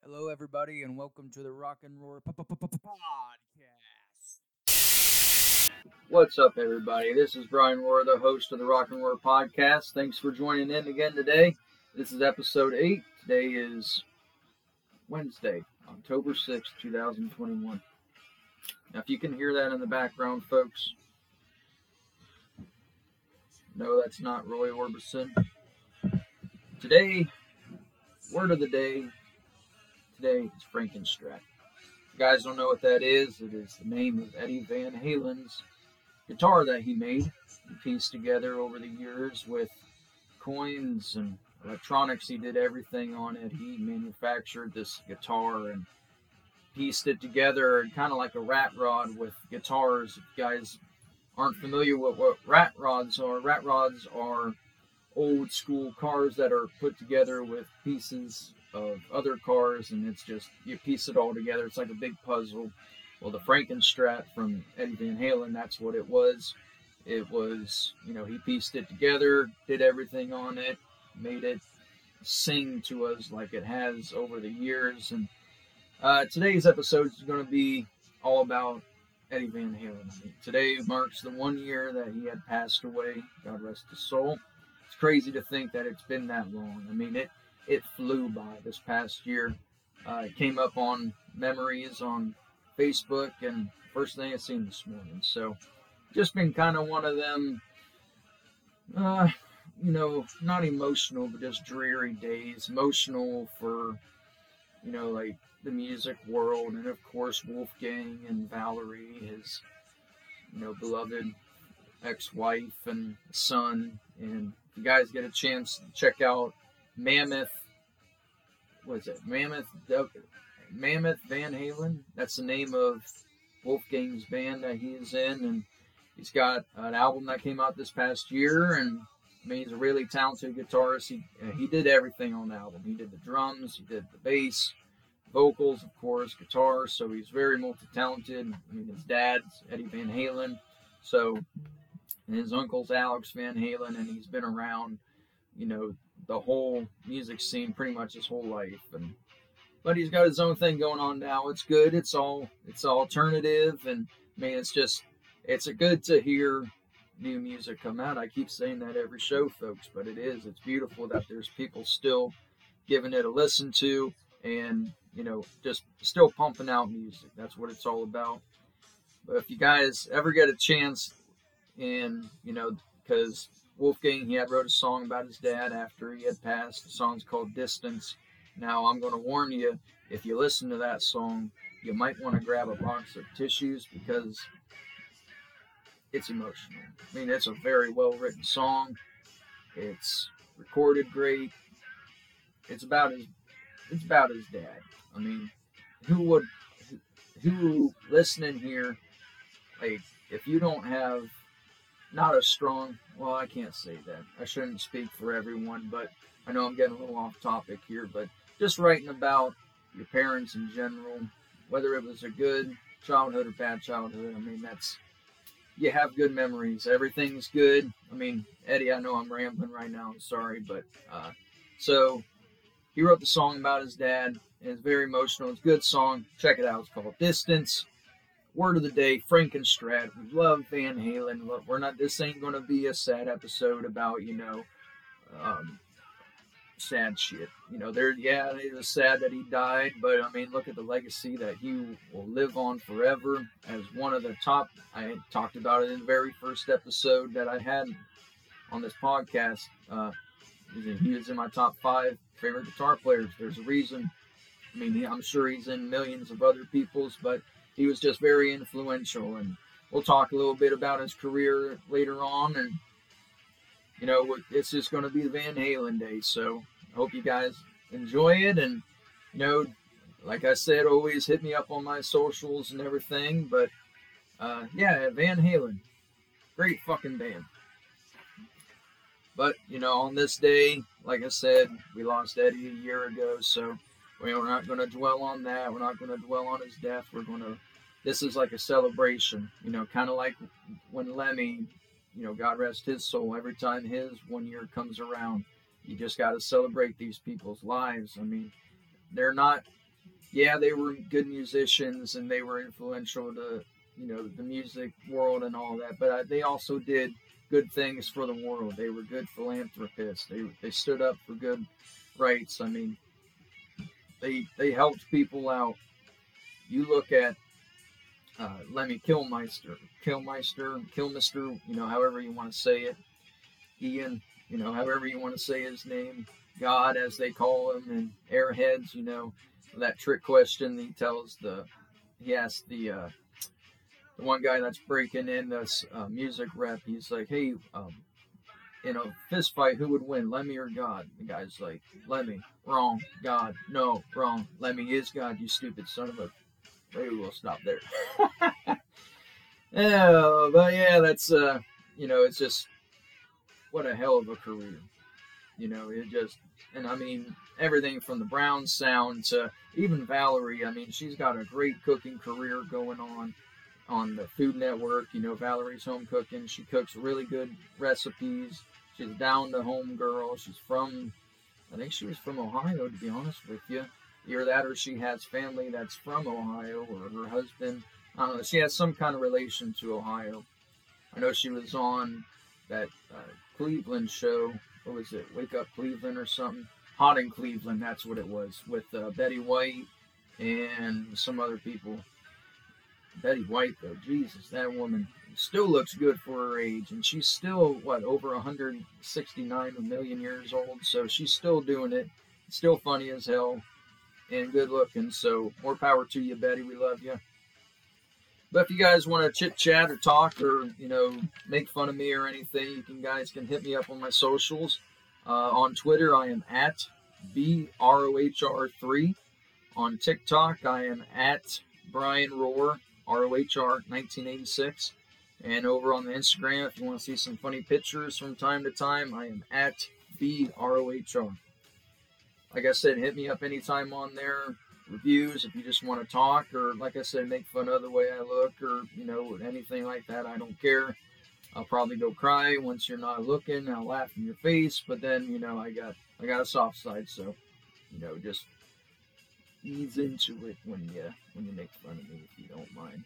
Hello, everybody, and welcome to the Rock and Roar Podcast. What's up, everybody? This is Brian Roar, the host of the Rock and Roar Podcast. Thanks for joining in again today. This is episode 8. Today is Wednesday, October 6th, 2021. Now, if you can hear that in the background, folks, no, that's not Roy Orbison. Today, word of the day, today is Frankenstrat. If you guys don't know what that is, it is the name of Eddie Van Halen's guitar that he made. He pieced together over the years with coins and electronics. He did everything on it. He manufactured this guitar and pieced it together kind of like a rat rod with guitars. If you guys aren't familiar with what rat rods are old school cars that are put together with pieces of other cars, and it's just, you piece it all together. It's like a big puzzle. Well, the Frankenstrat from Eddie Van Halen, that's what it was. It was, he pieced it together, did everything on it, made it sing to us like it has over the years. And today's episode is going to be all about Eddie Van Halen. Today marks the 1 year that he had passed away. God rest his soul. It's crazy to think that it's been that long. It flew by this past year. It came up on memories on Facebook, and first thing I seen this morning. So, just been kind of one of them, not emotional, but just dreary days. Emotional for, like the music world, and of course Wolfgang and Valerie, his, beloved ex-wife and son. And if you guys get a chance to check out Mammoth Van Halen. That's the name of Wolfgang's band that he is in, and he's got an album that came out this past year. And he's a really talented guitarist. He did everything on the album. He did the drums, he did the bass, vocals, of course, guitar. So he's very multi-talented. His dad's Eddie Van Halen, and his uncle's Alex Van Halen, and he's been around, the whole music scene pretty much his whole life. But he's got his own thing going on now. It's good. It's alternative, and it's good to hear new music come out. I keep saying that every show, folks, but it's beautiful that there's people still giving it a listen to, and just still pumping out music. That's what it's all about. But if you guys ever get a chance, and because Wolfgang, he had wrote a song about his dad after he had passed. The song's called Distance. Now, I'm going to warn you, if you listen to that song, you might want to grab a box of tissues because it's emotional. It's a very well-written song. It's recorded great. It's about his dad. Who listening here, like, if you don't have not a strong, well, I can't say that. I shouldn't speak for everyone, but I know I'm getting a little off topic here, but just writing about your parents in general, whether it was a good childhood or bad childhood, you have good memories. Everything's good. Eddie, I know I'm rambling right now. I'm sorry, but, so he wrote the song about his dad, and it's very emotional. It's a good song. Check it out. It's called Distance. Word of the day, Frankenstrat. We love Van Halen. This ain't going to be a sad episode about, sad shit. It was sad that he died, but look at the legacy that he will live on forever as one of the top. I talked about it in the very first episode that I had on this podcast. He was in my top 5 favorite guitar players. There's a reason. I'm sure he's in millions of other people's, but he was just very influential, and we'll talk a little bit about his career later on. And, it's just going to be the Van Halen day, so I hope you guys enjoy it. And, like I said, always hit me up on my socials and everything. But, Van Halen, great fucking band. But, on this day, like I said, we lost Eddie a year ago, so we're not going to dwell on that. We're not going to dwell on his death. This is like a celebration, kind of like when Lemmy, God rest his soul, every time his 1 year comes around, you just got to celebrate these people's lives. They're not yeah, they were good musicians and they were influential to, the music world and all that, but they also did good things for the world. They were good philanthropists. They stood up for good rights. I mean, they helped people out. You look at Lemmy Kilmister, however you want to say it, Ian, however you want to say his name, God, as they call him, and Airheads, that trick question he asked the one guy that's breaking in this music rep. He's like, hey, in a fist fight, who would win, Lemmy or God? The guy's like, Lemmy. Wrong. God. No. Wrong. Lemmy is God, you stupid son of a... Maybe we'll stop there. Yeah, but yeah, that's, it's just, what a hell of a career. It just, and I mean, everything from the Brown sound to even Valerie. I mean, she's got a great cooking career going on the Food Network. Valerie's Home Cooking. She cooks really good recipes. She's down to home girl. I think she was from Ohio, to be honest with you. Either that or she has family that's from Ohio, or her husband. I don't know. She has some kind of relation to Ohio. I know she was on that Cleveland show. What was it? Wake Up Cleveland or something? Hot in Cleveland, that's what it was. With Betty White and some other people. Betty White, though, Jesus, that woman still looks good for her age. And she's still, over 169 million years old. So she's still doing it. Still funny as hell. And good looking, so more power to you, Betty. We love you. But if you guys want to chit chat or talk or make fun of me or anything, you guys can hit me up on my socials. On Twitter, I am at BROHR3. On TikTok, I am at Brian Rohr, ROHR 1986. And over on the Instagram, if you want to see some funny pictures from time to time, I am at BROHR. Like I said, hit me up anytime on there. Reviews, if you just want to talk, or like I said, make fun of the way I look, or anything like that. I don't care. I'll probably go cry once you're not looking. I'll laugh in your face, but then I got a soft side, so just ease into it when you make fun of me, if you don't mind.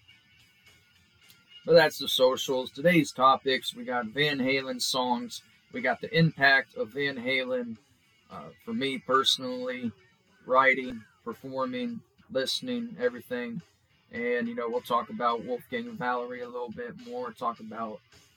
But that's the socials. Today's topics: we got Van Halen songs. We got the impact of Van Halen. For me personally, writing, performing, listening, everything. And, we'll talk about Wolfgang and Valerie a little bit more, talk about,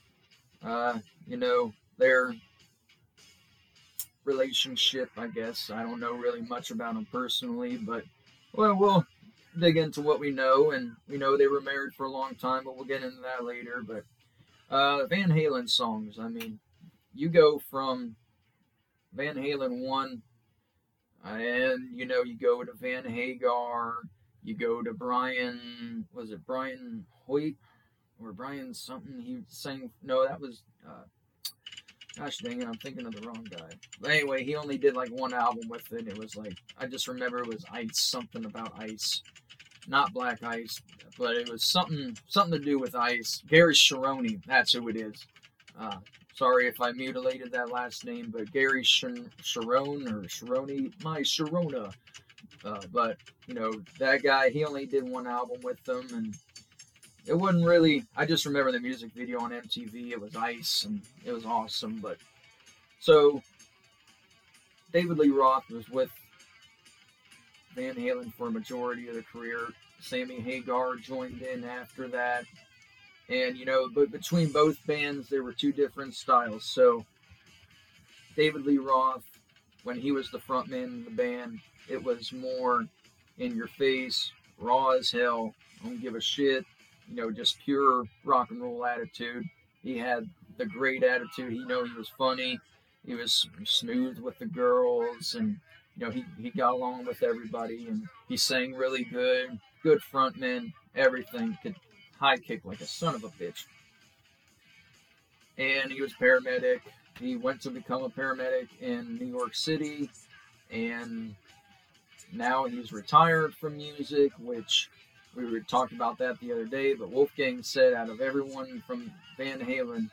their relationship, I guess. I don't know really much about them personally, but, we'll dig into what we know. And we know they were married for a long time, but we'll get into that later. But Van Halen songs, I mean, you go from Van Halen 1, and, you go to Van Hagar, you go to Brian, was it Brian Hoyt, or Brian something, he sang, no, that was, gosh dang it, I'm thinking of the wrong guy. But anyway, he only did like one album with it. It was like, I just remember it was Ice, something about ice, not Black Ice, but it was something to do with ice. Gary Cherone, that's who it is. Sorry if I mutilated that last name, but Gary Cherone or Cherone, my Sharona. But, that guy, he only did one album with them, and it wasn't really, I just remember the music video on MTV. It was Ice, and it was awesome. But, so, David Lee Roth was with Van Halen for a majority of the career. Sammy Hagar joined in after that. And, but between both bands, there were two different styles. So, David Lee Roth, when he was the frontman of the band, it was more in your face, raw as hell, don't give a shit, just pure rock and roll attitude. He had the great attitude. He was funny. He was smooth with the girls, and, he got along with everybody, and he sang really good frontman, everything, could high kick like a son of a bitch. And he was paramedic. He went to become a paramedic in New York City, and now he's retired from music, which we were talking about that the other day. But Wolfgang said out of everyone from Van Halen,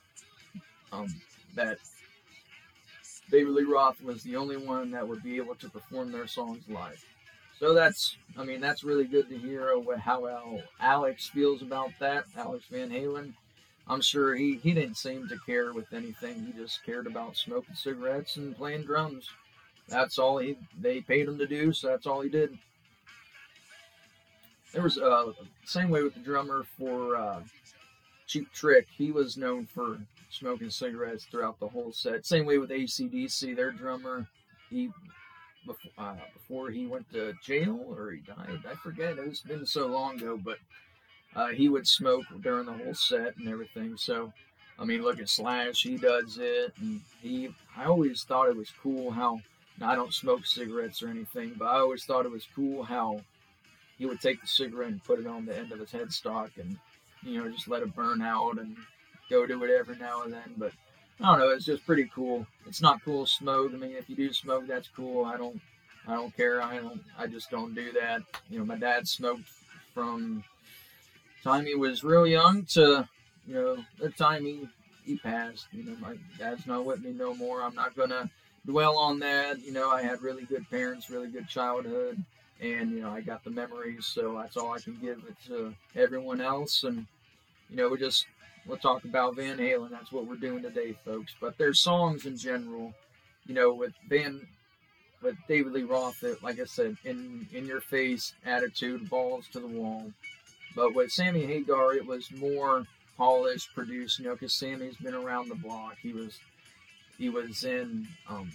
that David Lee Roth was the only one that would be able to perform their songs live. So that's really good to hear how Alex feels about that. Alex Van Halen. I'm sure he didn't seem to care with anything. He just cared about smoking cigarettes and playing drums. That's all they paid him to do, so that's all he did. There was same way with the drummer for Cheap Trick. He was known for smoking cigarettes throughout the whole set. Same way with AC/DC, their drummer. He before he went to jail or he died, I forget. It's been so long ago, but he would smoke during the whole set and everything. So, I mean, look at Slash. He does it, and I always thought it was cool how. Now, I don't smoke cigarettes or anything, but I always thought it was cool how he would take the cigarette and put it on the end of his headstock and, just let it burn out and go do it every now and then. But I don't know, it's just pretty cool. It's not cool to smoke. I mean, if you do smoke, that's cool. I don't care. I just don't do that. My dad smoked from the time he was real young to, the time he passed. My dad's not with me no more. I'm not gonna dwell on that. I had really good parents, really good childhood, and I got the memories, so that's all I can give it to everyone else. And we'll talk about Van Halen. That's what we're doing today, folks. But their songs in general, with David Lee Roth, like I said, in your face attitude, balls to the wall. But with Sammy Hagar, it was more polished, produced, because Sammy's been around the block. He was in,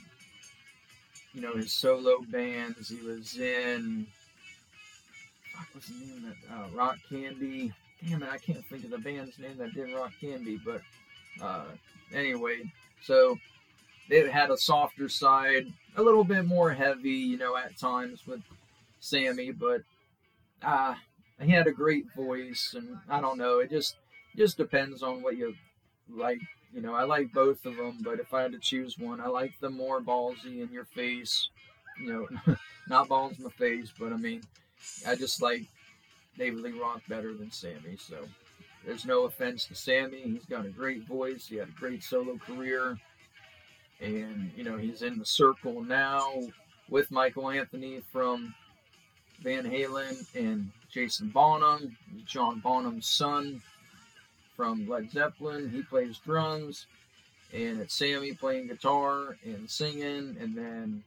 his solo bands. He was in, what's the name of that? Rock Candy. Damn it, I can't think of the band's name that did Rock Candy. But anyway, so it had a softer side, a little bit more heavy, at times with Sammy. But he had a great voice, and I don't know. It just depends on what you like. I like both of them, but if I had to choose one, I like the more ballsy in your face. Not balls in the face, but I mean, I just like David Lee Roth better than Sammy. So there's no offense to Sammy. He's got a great voice. He had a great solo career. And, he's in the circle now with Michael Anthony from Van Halen and Jason Bonham, John Bonham's son from Led Zeppelin. He plays drums, and it's Sammy playing guitar and singing, and then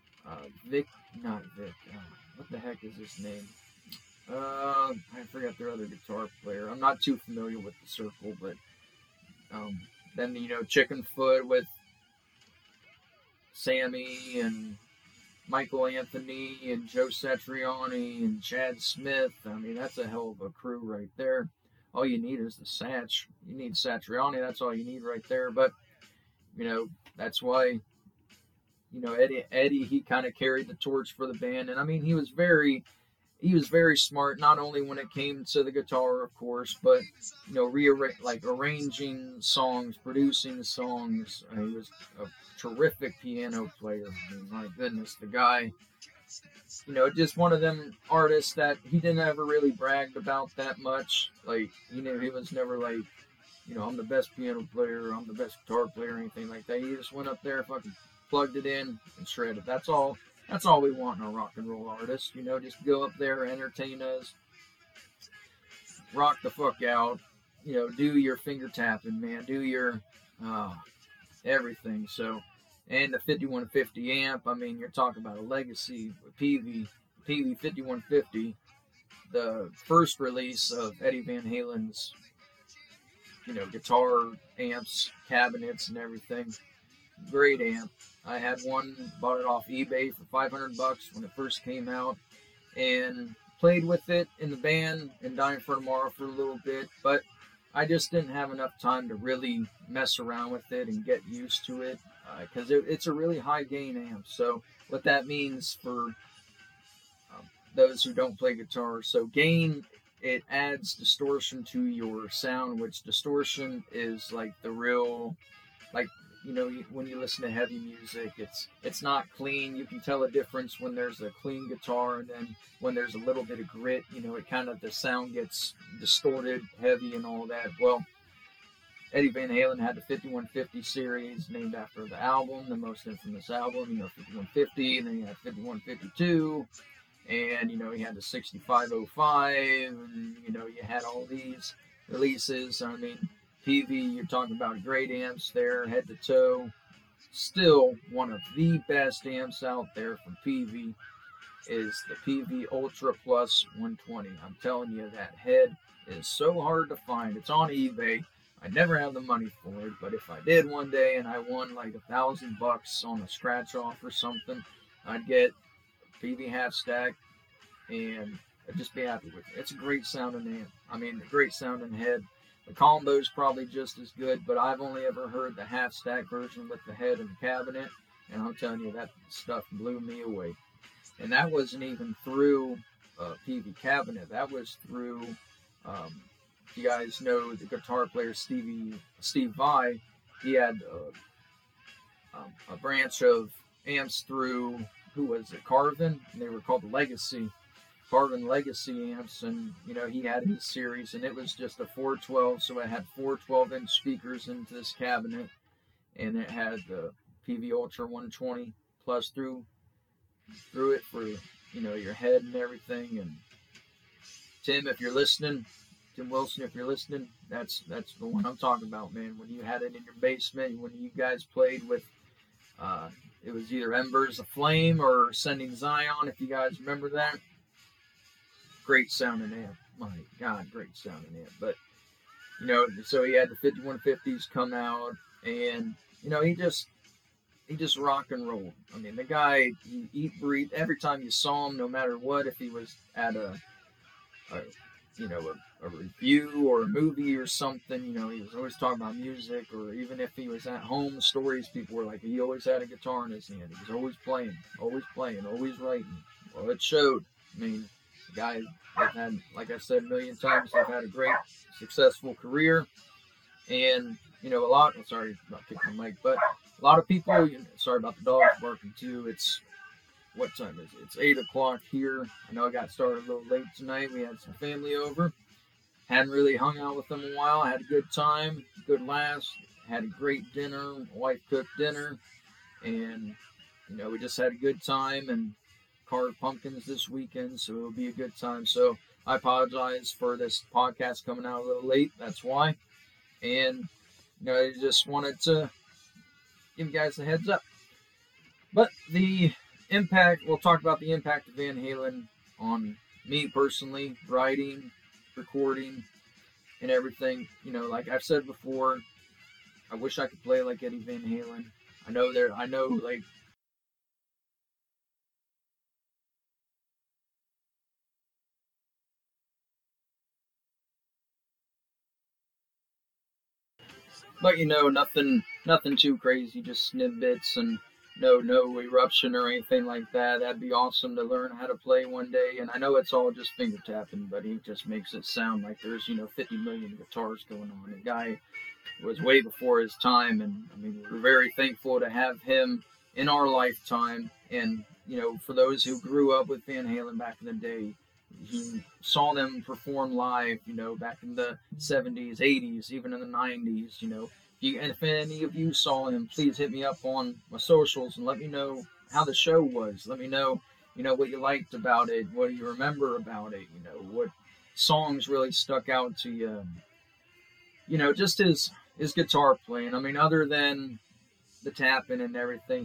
what the heck is his name? I forgot their other guitar player. I'm not too familiar with the circle, but then Chickenfoot with Sammy and Michael Anthony and Joe Satriani and Chad Smith. I mean, that's a hell of a crew right there. All you need is the Satch. You need Satriani. That's all you need right there. But, that's why, Eddie, he kind of carried the torch for the band. And, I mean, he was very smart, not only when it came to the guitar, of course, but, arranging songs, producing songs. He was a terrific piano player. I mean, my goodness, the guy, just one of them artists that he didn't ever really bragged about that much. Like, he was never like, I'm the best piano player, I'm the best guitar player, or anything like that. He just went up there, fucking plugged it in and shredded. That's all we want in a rock and roll artist. Just go up there, entertain us, rock the fuck out, do your finger tapping, man, do your everything. So, and the 5150 amp, I mean, you're talking about a legacy PV 5150, the first release of Eddie Van Halen's, guitar amps, cabinets, and everything. Great amp. I had one, bought it off eBay for $500 when it first came out, and played with it in the band and Dying for Tomorrow for a little bit, but I just didn't have enough time to really mess around with it and get used to it, because it's a really high gain amp. So what that means for those who don't play guitar, so gain, it adds distortion to your sound, which distortion is like the real, like, when you listen to heavy music, it's not clean. You can tell a difference when there's a clean guitar, and then when there's a little bit of grit, it kind of, the sound gets distorted, heavy, and all that. Well, Eddie Van Halen had the 5150 series, named after the album, the most infamous album, 5150, and then you had 5152, And, he had the 6505, and, you had all these releases. I mean, PV, you're talking about great amps there, head to toe. Still, one of the best amps out there from PV is the PV Ultra Plus 120. I'm telling you, that head is so hard to find. It's on eBay. I never have the money for it, but if I did one day and I won like $1,000 on a scratch off or something, I'd get PV half stack, and I'd just be happy with it. It's a great sounding amp. I mean, a great sounding head. The combo's probably just as good, but I've only ever heard the half stack version with the head and the cabinet, and I'm telling you, that stuff blew me away. And that wasn't even through PV cabinet. That was through, you guys know the guitar player Steve Vai. He had a branch of amps through, who was it, Carvin? And they were called the Legacy. Carvin Legacy amps, and he had his series, and it was just a 412, so it had 4 12-inch speakers into this cabinet, and it had the PV Ultra 120 plus through it for your head and everything. And Tim, if you're listening, Tim Wilson, if you're listening, that's the one I'm talking about, man. When you had it in your basement, when you guys played with it was either Embers of Flame or Sending Zion, if you guys remember that. Great sounding amp. My God, great sounding amp. But, so he had the 5150s come out, and, he just rock and rolled. I mean, the guy, he eat, breathe, every time you saw him, no matter what, if he was at a review or a movie or something, he was always talking about music, or even if he was at home, the stories, people were like, he always had a guitar in his hand. He was always playing, always writing. Well, it showed. I mean, the guy, they've had, like I said a million times, they've had a great, successful career. And, sorry about kicking the mic, but a lot of people, sorry about the dogs barking too. It's, what time is it? It's 8 o'clock here. I know I got started a little late tonight. We had some family over. Hadn't really hung out with them in a while. I had a good time, good laughs, had a great dinner. My wife cooked dinner, and, we just had a good time and carved pumpkins this weekend, so it'll be a good time. So I apologize for this podcast coming out a little late. That's why. And, I just wanted to give you guys a heads up. But the impact, we'll talk about the impact of Van Halen on me personally, writing, recording, and everything. Like I've said before, I wish I could play like Eddie Van Halen. I know like, but nothing too crazy, just snippets and no eruption or anything like that. That'd be awesome to learn how to play one day. And I know it's all just finger tapping, but he just makes it sound like there's 50 million guitars going on. The guy was way before his time, and I mean, we're very thankful to have him in our lifetime. And for those who grew up with Van Halen back in the day, he saw them perform live, back in the 70s, 80s, even in the 90s, and if any of you saw him, please hit me up on my socials and let me know how the show was. Let me know, what you liked about it, what you remember about it, what songs really stuck out to you. Just his guitar playing. I mean, other than the tapping and everything,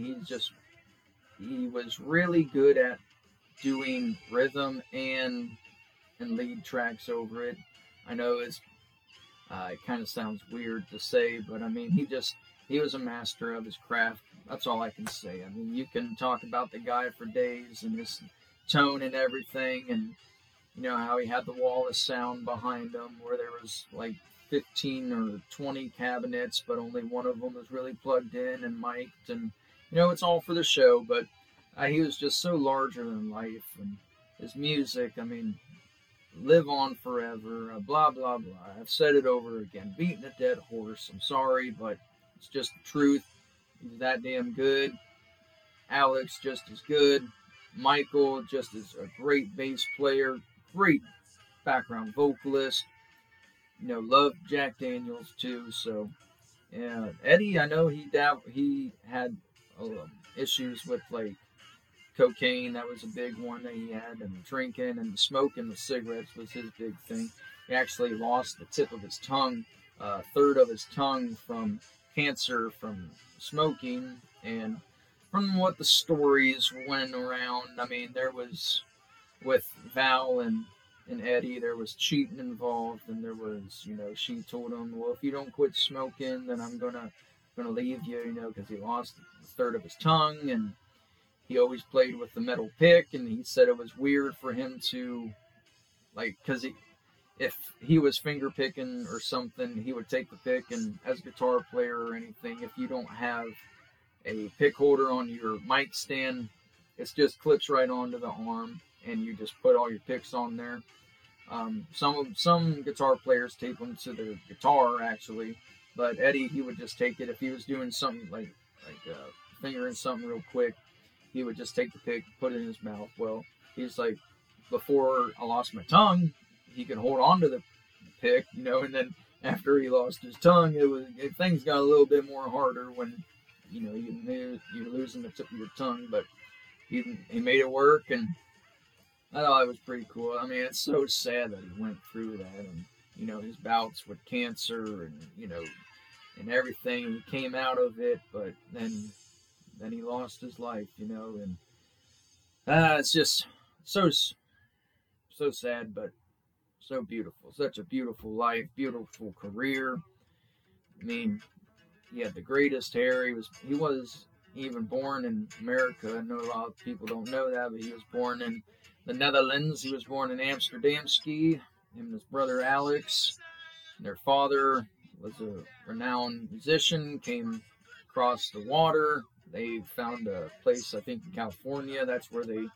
he was really good at doing rhythm and lead tracks over it. I know it kind of sounds weird to say, but I mean, he was a master of his craft. That's all I can say. I mean, you can talk about the guy for days and his tone and everything, and how he had the wall of sound behind him where there was like 15 or 20 cabinets, but only one of them was really plugged in and mic'd, and it's all for the show. But he was just so larger than life, and his music, I mean, live on forever, blah blah blah. I've said it over again, beating a dead horse. I'm sorry, but it's just the truth. He's that damn good. Alex just as good. Michael just as a great bass player, great background vocalist. Love Jack Daniels too. So yeah, Eddie, I know he had issues with like cocaine, that was a big one that he had, and drinking and smoking the cigarettes was his big thing. He actually lost the tip of his tongue, a third of his tongue from cancer from smoking. And from what the stories went around, I mean, there was, with Val and Eddie, there was cheating involved, and there was, she told him, well, if you don't quit smoking, then I'm gonna leave you, because he lost a third of his tongue, and he always played with the metal pick, and he said it was weird for him to, because if he was finger picking or something, he would take the pick, and as a guitar player or anything, if you don't have a pick holder on your mic stand, it just clips right onto the arm, and you just put all your picks on there. Some guitar players tape them to their guitar, actually, but Eddie, he would just take it if he was doing something like fingering something real quick. He would just take the pick, put it in his mouth. Well, he's like, before I lost my tongue, he could hold on to the pick, and then after he lost his tongue, things got a little bit more harder when, you're losing the tip of your tongue, but he made it work, and I thought it was pretty cool. I mean, it's so sad that he went through that, and, his bouts with cancer, and, and everything, and he came out of it, but then he lost his life, and it's just so sad, but so beautiful. Such a beautiful life, beautiful career. I mean, he had the greatest hair. He was even born in America. I know a lot of people don't know that, but he was born in the Netherlands. He was born in Amsterdam. Him and his brother Alex. Their father was a renowned musician, came across the water. They found a place, I think, in California. That's where they,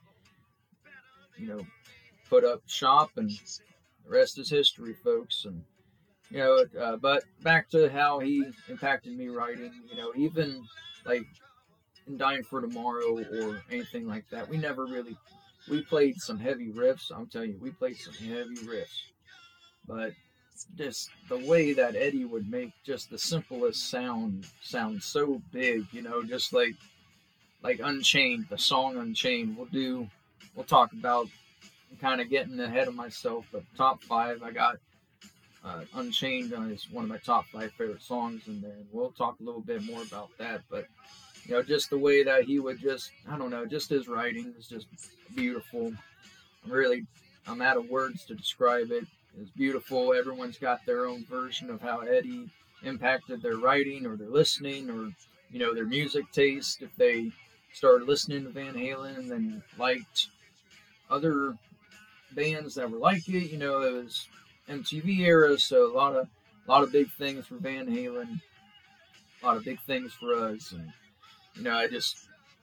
put up shop, and the rest is history, folks. And, but back to how he impacted me writing, even like in Dying for Tomorrow or anything like that, we played some heavy riffs. I'm telling you, we played some heavy riffs. But just the way that Eddie would make just the simplest sound so big, just like Unchained, the song Unchained. We'll talk about, kind of getting ahead of myself, but top 5, I got Unchained is one of my top 5 favorite songs in there, and we'll talk a little bit more about that. But just the way that he would just his writing is just beautiful. I'm out of words to describe it. It's beautiful. Everyone's got their own version of how Eddie impacted their writing or their listening or their music taste. If they started listening to Van Halen and then liked other bands that were like it, it was MTV era, so a lot of big things for Van Halen, a lot of big things for us, and I just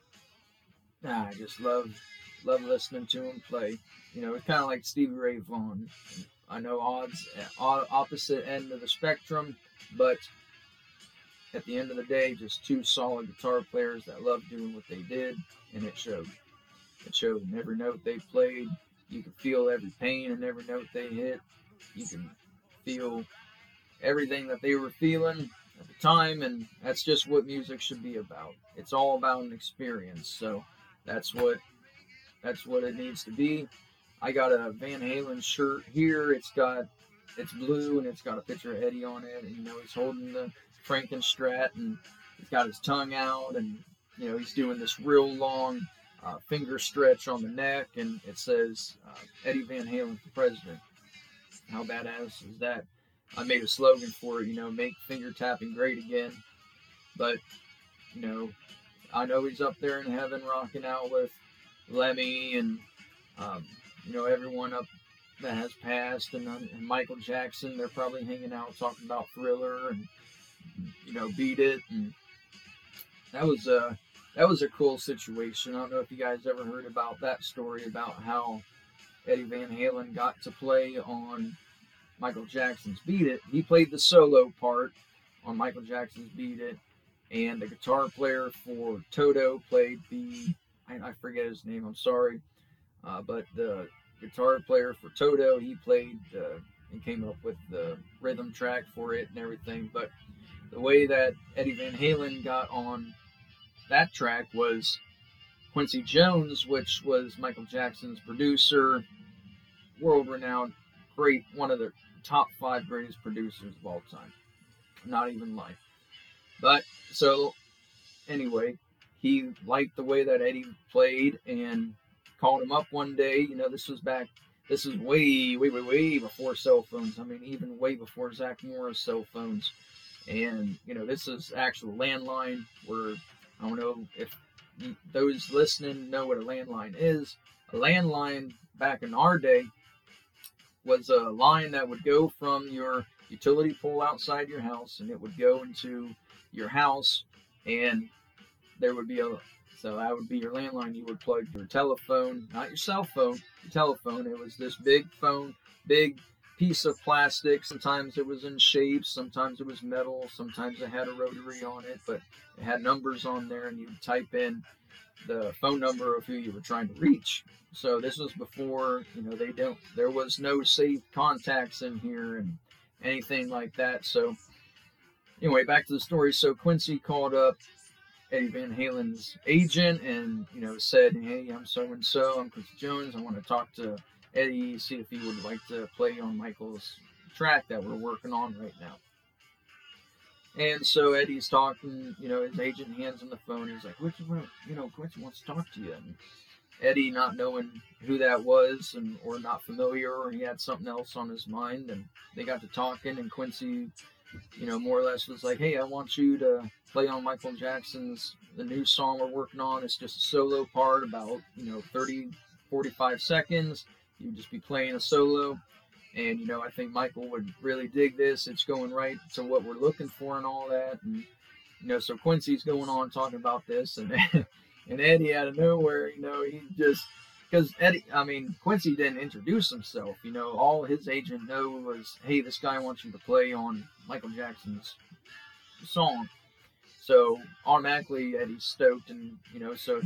love listening to him play. It's kind of like Stevie Ray Vaughan. I know opposite end of the spectrum, but at the end of the day, just two solid guitar players that loved doing what they did, and it showed. It showed in every note they played. You could feel every pain in every note they hit. You can feel everything that they were feeling at the time, and that's just what music should be about. It's all about an experience, so that's what it needs to be. I got a Van Halen shirt here. It's blue, and it's got a picture of Eddie on it, and he's holding the Frankenstrat, and he's got his tongue out, and he's doing this real long finger stretch on the neck, and it says Eddie Van Halen for president. How badass is that? I made a slogan for it, make finger tapping great again. But I know he's up there in heaven rocking out with Lemmy and everyone up that has passed, and Michael Jackson. They're probably hanging out talking about Thriller and Beat It, and that was a cool situation. I don't know if you guys ever heard about that story about how Eddie Van Halen got to play on Michael Jackson's Beat It. He played the solo part on Michael Jackson's Beat It, and the guitar player for Toto played I forget his name, I'm sorry, but the guitar player for Toto, he played and came up with the rhythm track for it and everything. But the way that Eddie Van Halen got on that track was Quincy Jones, which was Michael Jackson's producer, world-renowned, great, one of the top 5 greatest producers of all time. Not even lying. But, so, anyway, he liked the way that Eddie played and called him up one day. This was way before cell phones. I mean, even way before Zach Morris cell phones. And, this is actual landline where, I don't know if those listening know what a landline is. A landline back in our day was a line that would go from your utility pole outside your house, and it would go into your house, and there would be so that would be your landline. You would plug your telephone, not your cell phone, your telephone. It was this big phone, big piece of plastic. Sometimes it was in shapes, sometimes it was metal, sometimes it had a rotary on it, but it had numbers on there, and you'd type in the phone number of who you were trying to reach. So this was before, there was no saved contacts in here and anything like that. So anyway, back to the story. So Quincy called up Eddie Van Halen's agent and, said, hey, I'm so-and-so, I'm Quincy Jones, I want to talk to Eddie, see if he would like to play on Michael's track that we're working on right now. And so Eddie's talking, his agent hands him the phone. He's like, Quincy wants to talk to you. And Eddie, not knowing who that was or not familiar, or he had something else on his mind, and they got to talking, and Quincy, more or less was like, hey, I want you to play on Michael Jackson's, the new song we're working on. It's just a solo part, about, 30, 45 seconds. You would just be playing a solo. And, I think Michael would really dig this. It's going right to what we're looking for and all that. And, so Quincy's going on talking about this. And and Eddie out of nowhere, he just, because Quincy didn't introduce himself. All his agent knew was, hey, this guy wants you to play on Michael Jackson's song. So automatically Eddie's stoked. And, so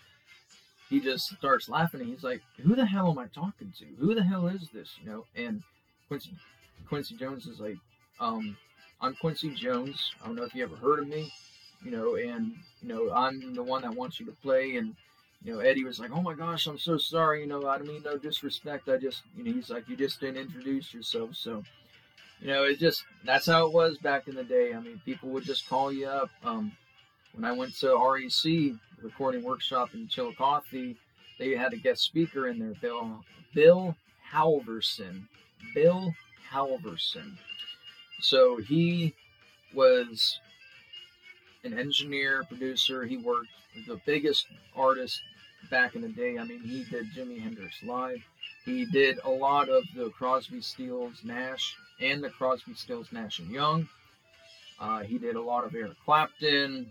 he just starts laughing, and he's like, who the hell am I talking to? Who the hell is this? And Quincy Jones is like, I'm Quincy Jones. I don't know if you ever heard of me, and, I'm the one that wants you to play. And, Eddie was like, oh my gosh, I'm so sorry. I don't mean no disrespect. I just, he's like, you just didn't introduce yourself. So, it's just, that's how it was back in the day. I mean, people would just call you up. When I went to REC, recording workshop in Chillicothe, they had a guest speaker in there, Bill Halverson. Bill Halverson. So he was an engineer, producer. He worked with the biggest artists back in the day. I mean, he did Jimi Hendrix Live. He did a lot of the Crosby, Stills, Nash, and the Crosby, Stills, Nash and Young. He did a lot of Eric Clapton.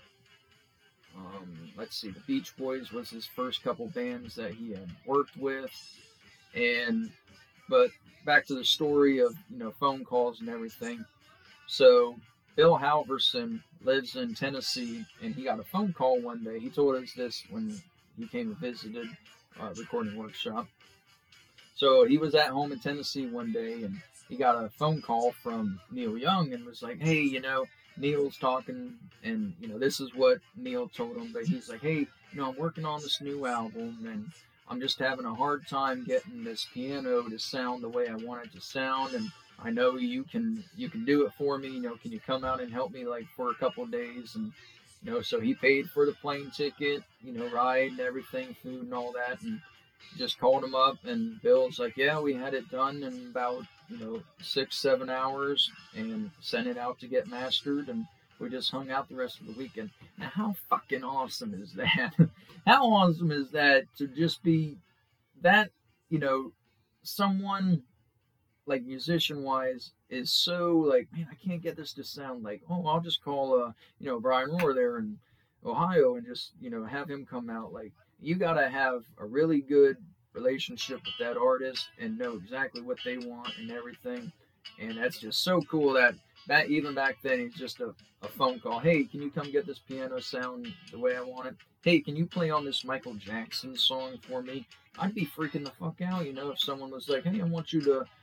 Let's see, the Beach Boys was his first couple bands that he had worked with. But back to the story of, phone calls and everything. So Bill Halverson lives in Tennessee, and he got a phone call one day. He told us this when he came and visited recording workshop. So he was at home in Tennessee one day, and he got a phone call from Neil Young and was like, hey, Neil's talking, and, this is what Neil told him, but he's like, hey, I'm working on this new album, and I'm just having a hard time getting this piano to sound the way I want it to sound, and I know you can do it for me, can you come out and help me, for a couple of days? And, so he paid for the plane ticket, ride and everything, food and all that, and just called him up, and Bill's like, yeah, we had it done in about 6-7 hours and sent it out to get mastered, and we just hung out the rest of the weekend. Now, how fucking awesome is that? How awesome is that to just be that, someone like musician wise is so like, man, I can't get this to sound like, oh, I'll just call Brian Rohr there in Ohio and just have him come out. Like, you gotta have a really good relationship with that artist and know exactly what they want and everything. And that's just so cool that even back then it's just a phone call. Hey, can you come get this piano sound the way I want it? Hey, can you play on this Michael Jackson song for me? I'd be freaking the fuck out, if someone was like, hey, I want you to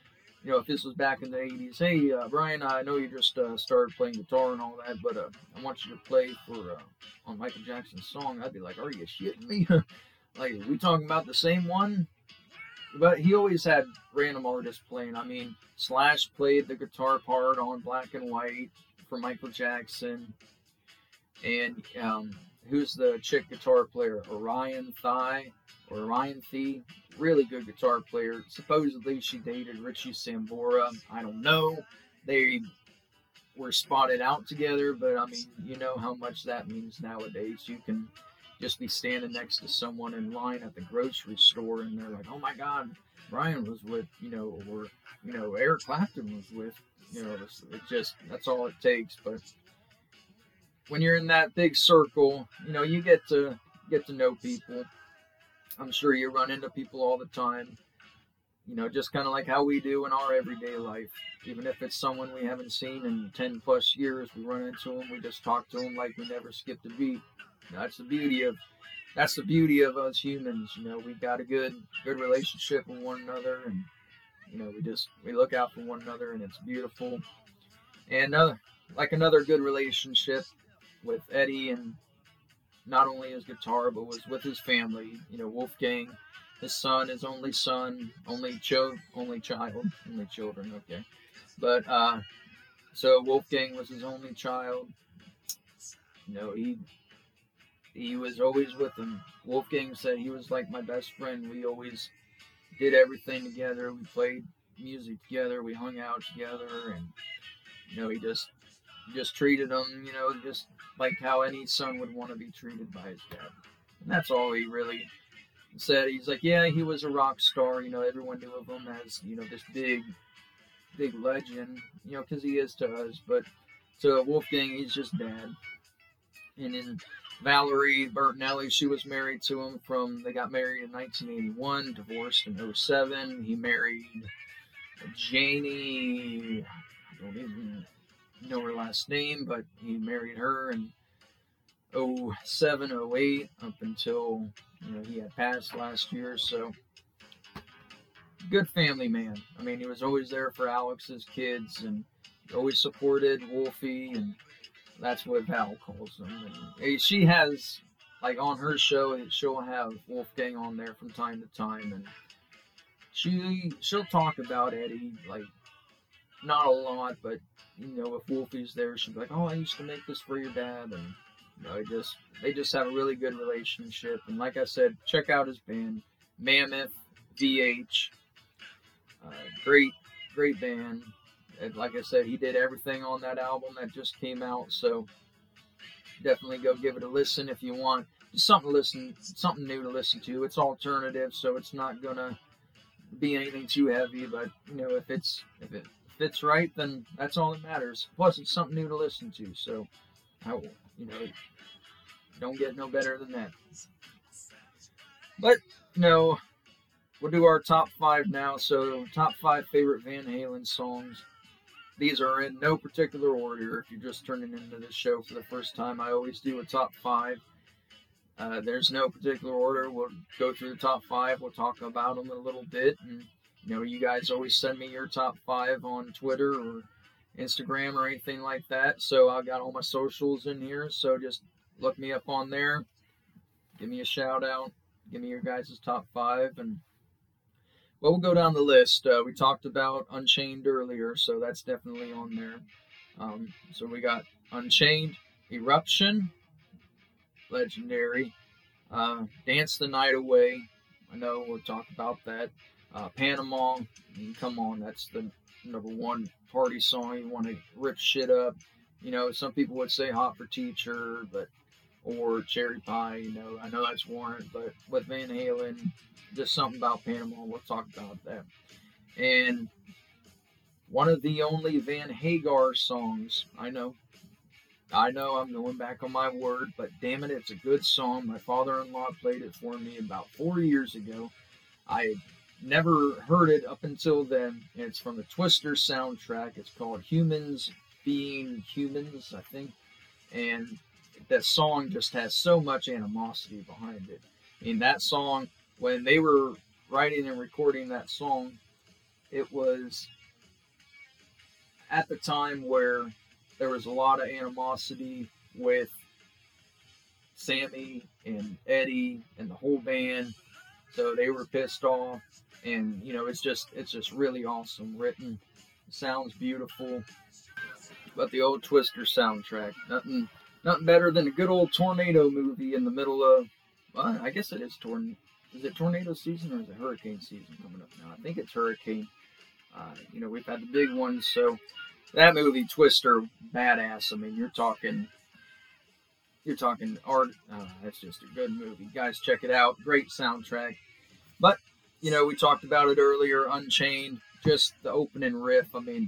if this was back in the 80s, hey, Brian, I know you just started playing guitar and all that, but I want you to play on Michael Jackson's song. I'd be like, are you shitting me? Like, are we talking about the same one? But he always had random artists playing. I mean, Slash played the guitar part on Black and White for Michael Jackson. And who's the chick guitar player? Orion Thee. Really good guitar player. Supposedly she dated Richie Sambora. I don't know. They were spotted out together, but I mean, you know how much that means nowadays. You can just be standing next to someone in line at the grocery store and they're like, oh my God, Brian was with, or, Eric Clapton was with, that's all it takes. But when you're in that big circle, you get to know people. I'm sure you run into people all the time, just kind of like how we do in our everyday life. Even if it's someone we haven't seen in 10 plus years, we run into them, we just talk to them like we never skipped a beat. That's the beauty of us humans. We've got a good relationship with one another, and we look out for one another, and it's beautiful. And another good relationship with Eddie, and not only his guitar, but was with his family. Wolfgang, his son, his only son, only child, only children. Okay, but so Wolfgang was his only child. He was always with him. Wolfgang said he was like my best friend. We always did everything together. We played music together. We hung out together, and he just treated him, just like how any son would want to be treated by his dad. And that's all he really said. He's like, yeah, he was a rock star. Everyone knew of him as this big legend. Because he is to us. But to Wolfgang, he's just dad. And then Valerie Bertinelli, she was married to him they got married in 1981, divorced in 2007. He married Janie, I don't even know her last name, but he married her in 2007, 2008, up until, he had passed last year. So, good family man. I mean, he was always there for Alex's kids, and always supported Wolfie, and that's what Val calls him. And she has, like, on her show, she'll have Wolfgang on there from time to time, and she'll talk about Eddie, like, not a lot, but if Wolfie's there, she'll be like, oh, I used to make this for your dad, and they just have a really good relationship. And like I said, check out his band, Mammoth VH. Great band. And like I said, he did everything on that album that just came out, so definitely go give it a listen if you want. Just something new to listen to. It's alternative, so it's not gonna be anything too heavy, but if it fits right, then that's all that matters. Plus, it's something new to listen to, so don't get no better than that. But we'll do our top 5 now. So, top 5 favorite Van Halen songs. These are in no particular order. If you're just turning into this show for the first time, I always do a top 5. There's no particular order. We'll go through the top 5. We'll talk about them a little bit. And, you guys always send me your top 5 on Twitter or Instagram or anything like that. So I've got all my socials in here. So just look me up on there. Give me a shout out. Give me your guys' top 5. And we'll go down the list. We talked about Unchained earlier, so that's definitely on there. So we got Unchained, Eruption, legendary. Dance the Night Away. I know we'll talk about that. Panama. I mean, come on, that's the number one party song. You want to rip shit up. Some people would say Hot for Teacher, or Cherry Pie. I know that's Warrant, but with Van Halen, just something about Panama. We'll talk about that. And one of the only Van Hagar songs. I know I'm going back on my word, but damn it, it's a good song. My father-in-law played it for me about 4 years ago. I had never heard it up until then. It's from the Twister soundtrack. It's called Humans Being Humans, I think. And that song just has so much animosity behind it. I mean, that song, when they were writing and recording that song, it was at the time where there was a lot of animosity with Sammy and Eddie and the whole band, so they were pissed off. And it's just really awesome written. It sounds beautiful. But the old Twister soundtrack, nothing better than a good old tornado movie in the middle of, well, I guess it is is it tornado season or is it hurricane season coming up now? I think it's hurricane. We've had the big ones, so that movie Twister, badass. I mean, you're talking art. That's just a good movie, guys. Check it out. Great soundtrack. But we talked about it earlier. Unchained, just the opening riff. I mean,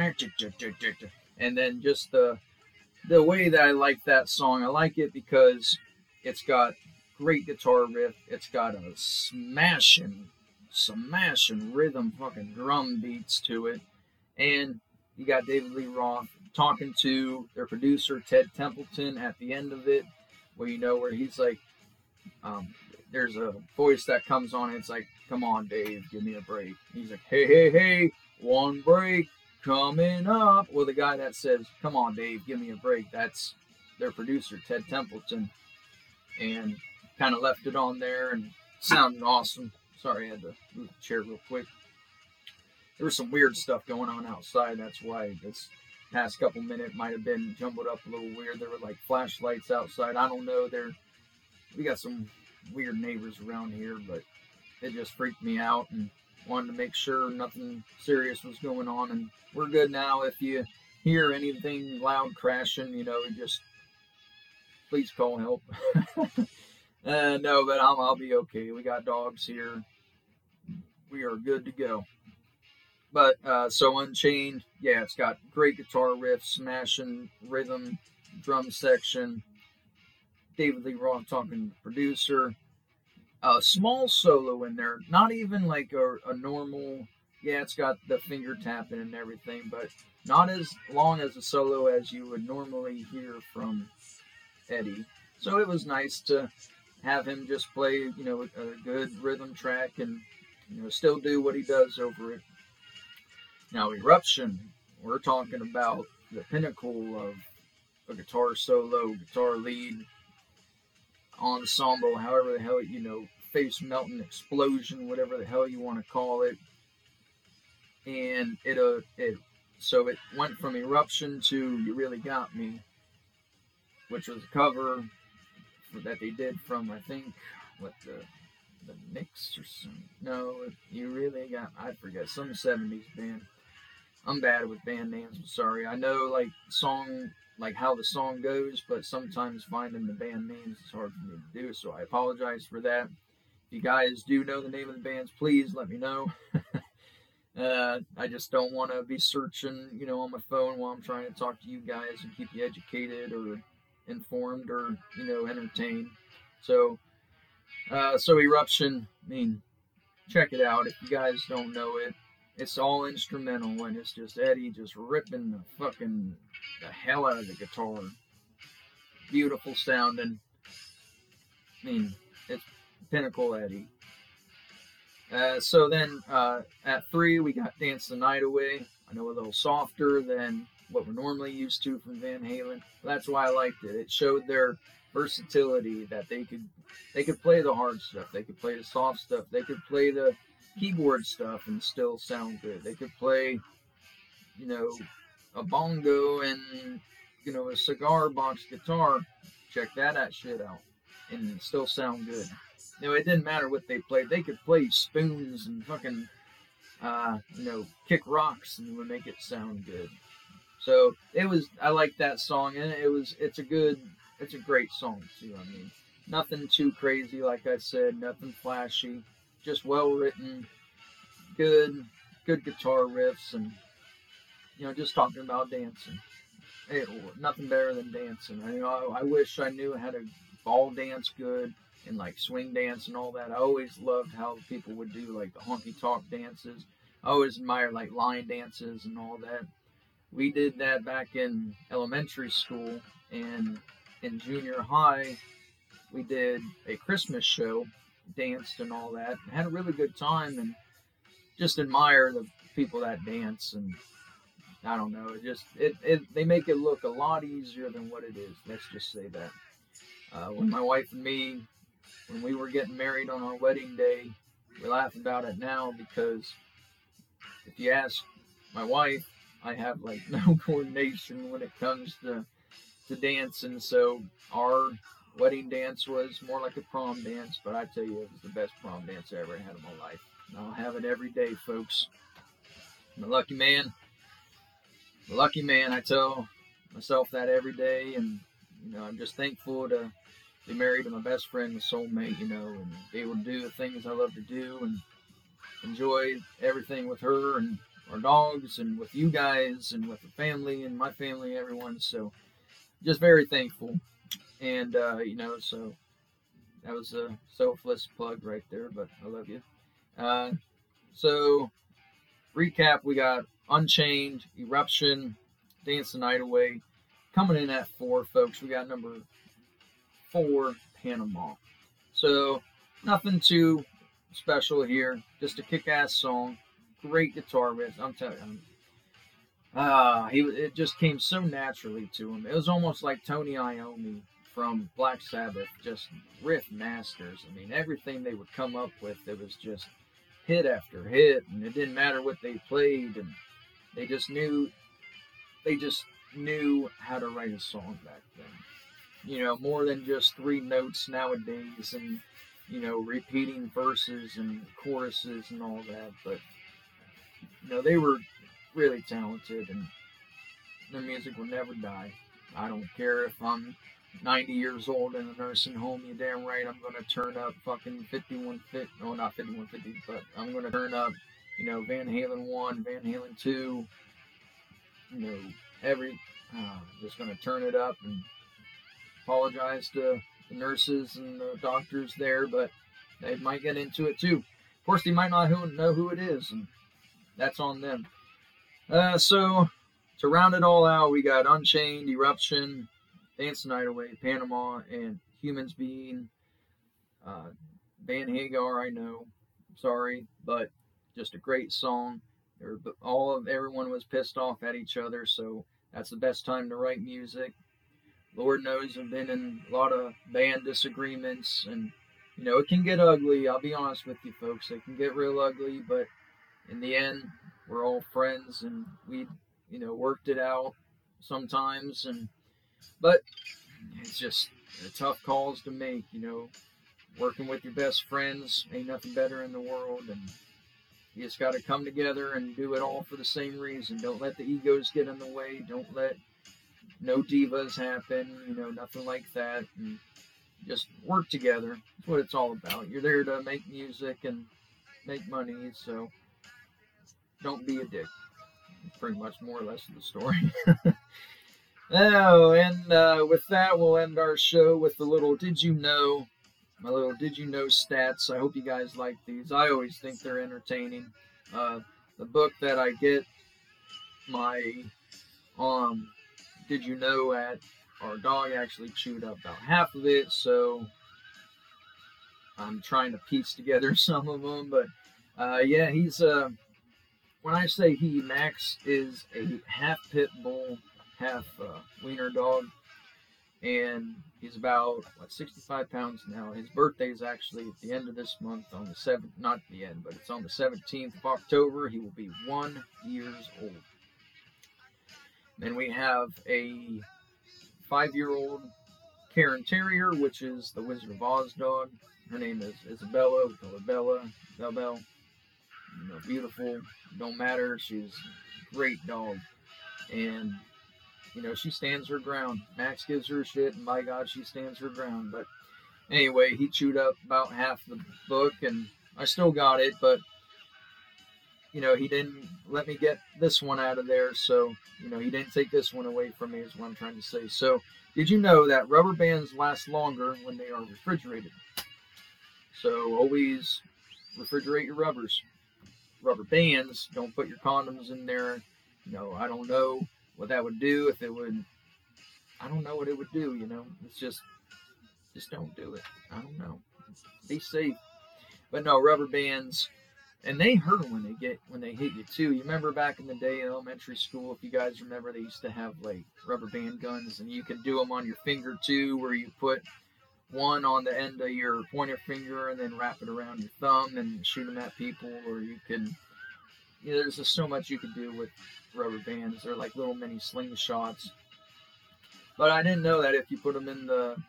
and then just the way that I like that song. I like it because it's got great guitar riff. It's got a smashing rhythm, fucking drum beats to it. And you got David Lee Roth talking to their producer, Ted Templeton, at the end of it, where he's like, there's a voice that comes on, and it's like, come on, Dave, give me a break. He's like, hey, one break coming up. Well, the guy that says, come on, Dave, give me a break, that's their producer, Ted Templeton. And kind of left it on there and sounded awesome. Sorry, I had to move the chair real quick. There was some weird stuff going on outside. That's why this past couple minutes might have been jumbled up a little weird. There were like flashlights outside. I don't know. We got some weird neighbors around here, but it just freaked me out and wanted to make sure nothing serious was going on. And we're good now. If you hear anything loud crashing, just please call help. No, but I'll be okay. We got dogs here. We are good to go. But so Unchained, yeah, it's got great guitar riff, smashing rhythm, drum section. David Lee Roth talking to the producer. A small solo in there, not even like a normal. Yeah, it's got the finger tapping and everything, but not as long as a solo as you would normally hear from Eddie. So it was nice to have him just play, a good rhythm track and, still do what he does over it. Now, Eruption, we're talking about the pinnacle of a guitar solo, guitar lead, ensemble, however the hell, face melting explosion, whatever the hell you want to call it. And so it went from Eruption to You Really Got Me, which was a cover that they did from, I think, the Knicks or something. No, You Really Got, I forget, some 70s band. I'm bad with band names, I'm sorry. I know like how the song goes, but sometimes finding the band names is hard for me to do, so I apologize for that. If you guys do know the name of the bands, please let me know. I just don't want to be searching, on my phone while I'm trying to talk to you guys and keep you educated or informed or, entertained. So Eruption, I mean, check it out if you guys don't know it. It's all instrumental, and it's just Eddie just ripping the hell out of the guitar. Beautiful sounding. I mean, it's pinnacle Eddie. So then at 3, we got Dance the Night Away. I know a little softer than what we're normally used to from Van Halen. That's why I liked it. It showed their versatility, that they could play the hard stuff, they could play the soft stuff, they could play the keyboard stuff and still sound good. They could play, a bongo and, a cigar box guitar. Check that shit out and still sound good. It didn't matter what they played. They could play spoons and fucking, kick rocks and it would make it sound good. So I like that song, and it's a great song too. I mean, nothing too crazy, like I said, nothing flashy, just well written, good guitar riffs, and just talking about dancing. Nothing better than dancing. I wish I knew how to ball dance good and like swing dance and all that. I always loved how people would do like the honky tonk dances. I always admired like line dances and all that. We did that back in elementary school, and in junior high, we did a Christmas show, danced and all that, and had a really good time, and just admire the people that dance. And I don't know. They make it look a lot easier than what it is. Let's just say that. When my wife and me, when we were getting married on our wedding day, we laugh about it now because if you ask my wife, I have like no coordination when it comes to dancing. So our wedding dance was more like a prom dance, but I tell you, it was the best prom dance I ever had in my life. And I'll have it every day, folks. I'm a lucky man. A lucky man. I tell myself that every day, and I'm just thankful to be married to my best friend, my soulmate, and be able to do the things I love to do and enjoy everything with her and our dogs and with you guys and with the family and my family, everyone. So just very thankful. And, so that was a selfless plug right there, but I love you. So recap, we got Unchained, Eruption, Dance the Night Away. Coming in at 4, folks, we got number 4, Panama. So nothing too special here, just a kick-ass song, great guitar riff. I'm telling you, it just came so naturally to him. It was almost like Tony Iommi from Black Sabbath, just riff masters. I mean, everything they would come up with, it was just hit after hit, and it didn't matter what they played, and they just knew how to write a song back then. More than just 3 notes nowadays, and repeating verses and choruses and all that. But they were really talented, and their music will never die. I don't care if I'm 90 years old in a nursing home. You damn right I'm going to turn up fucking 5150. No, not 5150, but I'm going to turn up, Van Halen 1, Van Halen 2. Just going to turn it up and apologize to the nurses and the doctors there, but they might get into it too. Of course, they might not know who it is, and that's on them. So to round it all out, we got Unchained, Eruption, Dance the Night Away, Panama, and Humans Being. Van Hagar, I know. Sorry, but just a great song. Everyone was pissed off at each other, so that's the best time to write music. Lord knows I've been in a lot of band disagreements, and it can get ugly. I'll be honest with you, folks. It can get real ugly, but in the end, we're all friends, and we, worked it out sometimes. But it's just tough calls to make. Working with your best friends ain't nothing better in the world, and you just got to come together and do it all for the same reason. Don't let the egos get in the way. Don't let no divas happen, nothing like that. And just work together. That's what it's all about. You're there to make music and make money, so don't be a dick. Pretty much more or less of the story. With that, we'll end our show with the little Did You Know? My little Did You Know stats. I hope you guys like these. I always think they're entertaining. The book that I get my Did You Know at, our dog actually chewed up about half of it, so I'm trying to piece together some of them. But he's when I say he, Max is a half pit bull, half wiener dog, and he's about 65 pounds now. His birthday is actually at the end of this month, on the 7th, not the end, but it's on the 17th of October. He will be 1 year old. Then we have a 5-year-old Cairn Terrier, which is the Wizard of Oz dog. Her name is Isabella. We call her Bella. Belle. Beautiful. Don't matter. She's a great dog. And, she stands her ground. Max gives her shit, and by God, she stands her ground. But anyway, he chewed up about half the book, and I still got it, but, he didn't let me get this one out of there, so, he didn't take this one away from me, is what I'm trying to say. So, did you know that rubber bands last longer when they are refrigerated? So, always refrigerate your rubbers. Rubber bands, don't put your condoms in there. I don't know what that would do, if it would, I don't know what it would do, it's just don't do it. I don't know. Be safe. But no, rubber bands, And they hurt when they hit you too. You remember back in the day in elementary school, if you guys remember, they used to have like rubber band guns, and you could do them on your finger too, where you put one on the end of your pointer finger and then wrap it around your thumb and shoot them at people. Or you can, there's just so much you can do with rubber bands. They're like little mini slingshots. But I didn't know that if you put them in the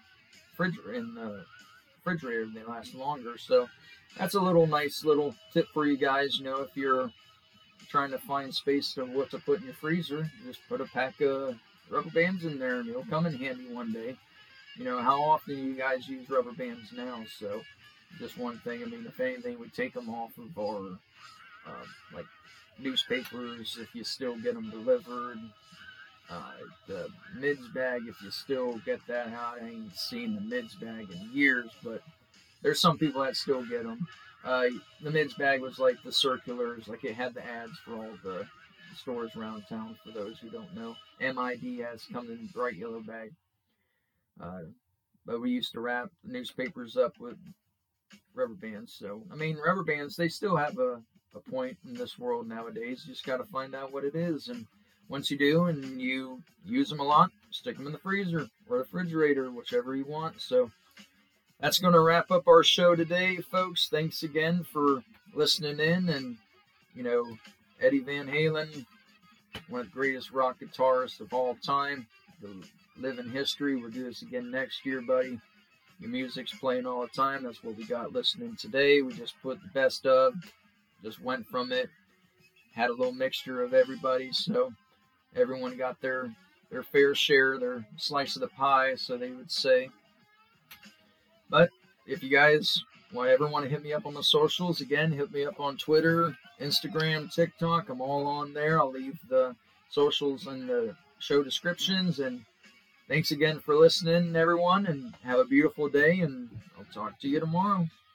refrigerator, they last longer. So that's a nice little tip for you guys. If you're trying to find space to what to put in your freezer, just put a pack of rubber bands in there, and it'll come in handy one day. How often do you guys use rubber bands now? So just one thing. I mean, if anything, we take them off of our like newspapers if you still get them delivered. The mids bag, if you still get that out. I ain't seen the mids bag in years, but there's some people that still get them. The mids bag was like the circulars, like it had the ads for all the stores around town. For those who don't know, MID has come in bright yellow bag. But we used to wrap newspapers up with rubber bands. So, I mean, rubber bands, they still have a point in this world nowadays. You just got to find out what it is. And once you do and you use them a lot, stick them in the freezer or refrigerator, whichever you want. So that's going to wrap up our show today, folks. Thanks again for listening in. And, Eddie Van Halen, one of the greatest rock guitarists of all time, the living history. We'll do this again next year, buddy. Your music's playing all the time. That's what we got listening today. We just put the best of, just went from it, had a little mixture of everybody. So everyone got their fair share, their slice of the pie, so they would say. But if you guys ever want to hit me up on the socials, again, hit me up on Twitter, Instagram, TikTok. I'm all on there. I'll leave the socials in the show descriptions. And thanks again for listening, everyone, and have a beautiful day, and I'll talk to you tomorrow.